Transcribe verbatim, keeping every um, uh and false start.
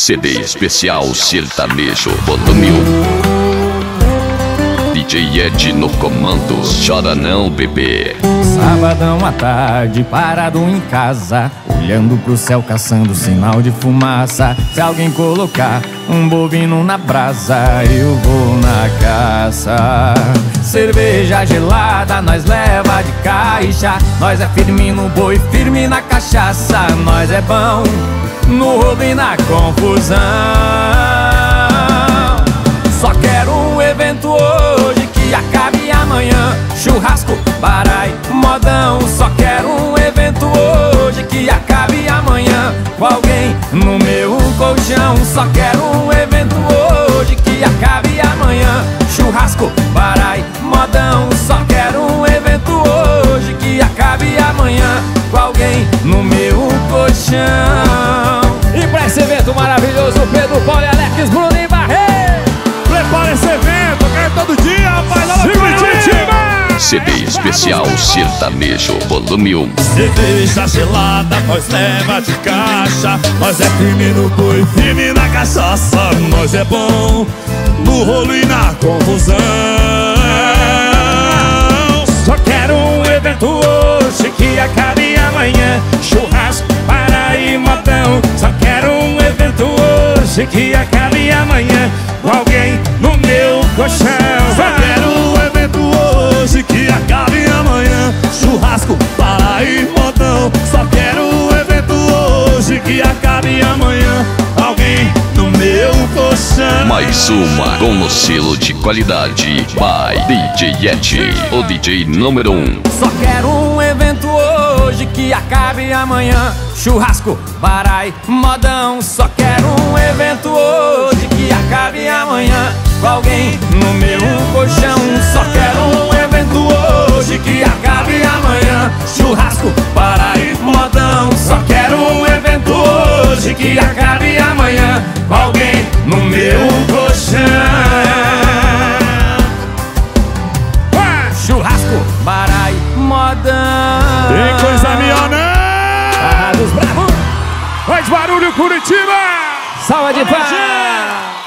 C D especial sertanejo volume um. D J Ed no comando, chora não bebê. Sabadão à tarde, parado em casa, olhando pro céu, caçando sinal de fumaça. Se alguém colocar um bovino na brasa, eu vou na caça. Cerveja gelada, nós leva de caixa. Nós é firme no boi, firme na cachaça. Nós é bom no roubo e na confusão. Só quero um evento hoje que acabe amanhã. Churrasco, barai, modão. Só quero um evento hoje que acabe amanhã com alguém no meu colchão. Só quero um evento hoje que acabe amanhã. Churrasco, barai, modão. Só quero um evento hoje que acabe amanhã com alguém no meu colchão. E pra esse evento maravilhoso, Pedro Paulo e Alex, Bruno e Barreto. Prepara esse evento, quer todo dia, rapaz, lá no Curitiba. C D especial sertanejo volume um. Cerveja gelada, nós leva de caixa. Nós é firme no boi, firme na cachaça. Nós é bom no rolo e na confusão. Só quero um evento hoje que acabe amanhã. Churrasco, para e modão. Só quero um evento hoje que acabe amanhã com alguém no meu colchão. Só quero um evento hoje que acabe amanhã. Churrasco, para e modão. Só quero um evento hoje que acabe amanhã alguém no meu colchão. Mais uma com o selo de qualidade by D J Ed, o D J número um. Só quero um evento hoje que acabe amanhã. Churrasco, barai, modão. Só quero um evento hoje que acabe amanhã com alguém no meu colchão. Só quero um evento hoje que acabe amanhã. Churrasco, barai, modão. Só quero um evento hoje que acabe amanhã com alguém no meu colchão. Churrasco, barai, modão. Tem coisa melhor não. Barra dos Bravos. Faz barulho, Curitiba. Salva de paz.